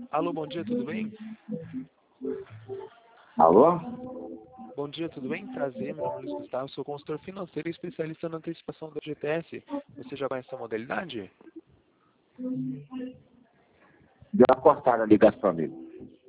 Alô, bom dia, tudo bem? Alô? Bom dia, tudo bem? Prazer, meu nome é Luiz Gustavo, sou consultor financeiro e especialista na antecipação do FGTS. Você já conhece essa modalidade? Deu uma cortada a ligação, amigo.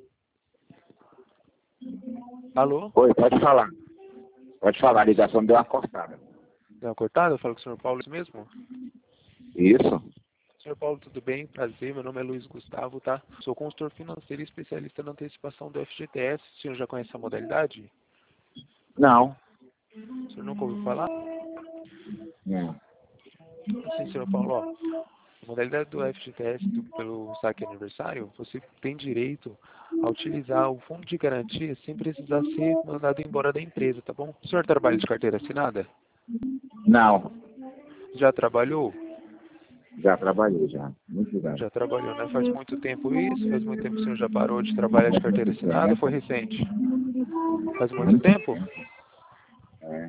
Alô? Oi, pode falar. Pode falar, a ligação deu uma cortada. Deu uma cortada? Eu falo com o senhor Paulo mesmo? Isso? Senhor Paulo, tudo bem? Prazer, meu nome é Luiz Gustavo, tá? Sou consultor financeiro e especialista na antecipação do FGTS. O senhor já conhece essa modalidade? Não. O senhor nunca ouviu falar? Não. Sim, senhor Paulo, ó. A modalidade do FGTS pelo saque aniversário, você tem direito a utilizar o fundo de garantia sem precisar ser mandado embora da empresa, tá bom? O senhor trabalha de carteira assinada? Não. Já trabalhou? Já trabalhei, já. Muito bem. Já trabalhou, né? Faz muito tempo isso? Faz muito tempo que o senhor já parou de trabalhar de carteira assinada ou foi recente? Faz muito Muito tempo? tempo. É.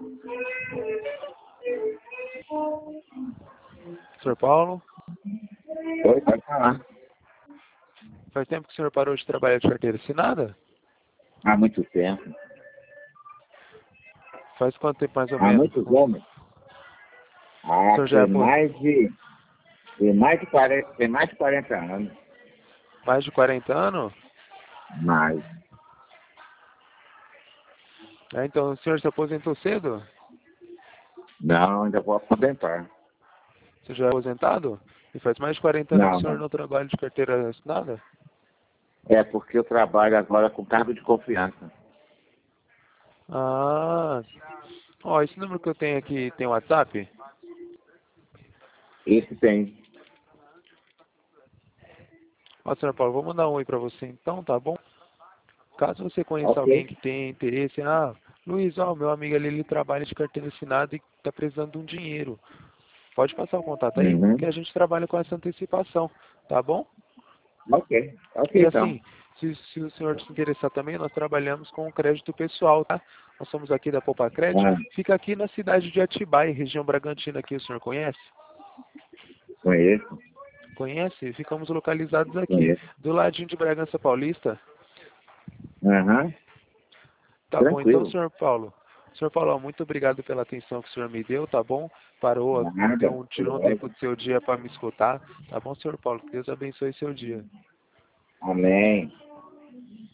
Senhor Paulo? Oi, pode falar. Faz tempo que o senhor parou de trabalhar de carteira assinada? Há muito tempo. Faz quanto tempo mais ou Há menos? muitos O anos. Ah, senhor já é tem mais de 40 anos. mais de 40 anos? Mais. É, então o senhor se aposentou cedo? Não, ainda vou aposentar. Você já é aposentado? E faz mais de 40 anos que o Não, senhor não. não trabalha de carteira assinada? É porque eu trabalho agora com cargo de confiança. Ah, ó, esse número que eu tenho aqui tem WhatsApp? Esse tem. Ó, senhor Paulo, vou mandar um oi pra você então, tá bom? Caso você conheça alguém Ok. que tenha interesse, Luiz, ó, meu amigo ali, ele trabalha de carteira assinada e tá precisando de um dinheiro. Pode passar o contato aí, que Uhum. a gente trabalha com essa antecipação, tá bom? Ok. Ok, E então. assim, se o senhor se interessar também, nós trabalhamos com crédito pessoal, tá? Nós somos aqui da Poupa Crédito, Ah, fica aqui na cidade de Atibaia, região Bragantina aqui, o senhor conhece? conheço. Conhece? Ficamos localizados aqui, Conheço. do ladinho de Bragança Paulista. Aham. Tá bom, então, Tranquilo. senhor Paulo. Senhor Paulo, muito obrigado pela atenção que o senhor me deu, tá bom? Parou, Nada. tirou um tempo Lógico. do seu dia para me escutar, tá bom, senhor Paulo? Que Deus abençoe seu dia. Amém.